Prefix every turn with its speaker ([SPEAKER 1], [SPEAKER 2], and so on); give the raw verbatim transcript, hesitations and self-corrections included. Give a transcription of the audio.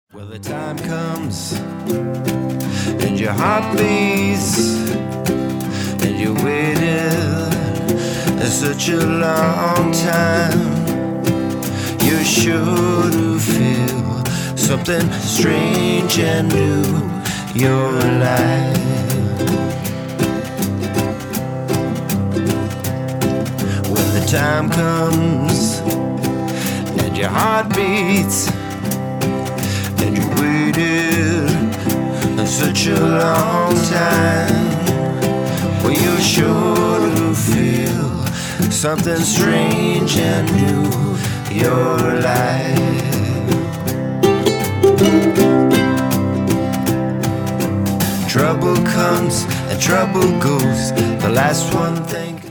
[SPEAKER 1] Well, the time comes and your heart beats and you waited such a long time. You're sure to feel something strange and new. You're alive. When the time comes and your heart beats and you waited such a long time, well, you're sure to feel something strange and new. You're alive. Trouble comes and trouble goes. The last one thing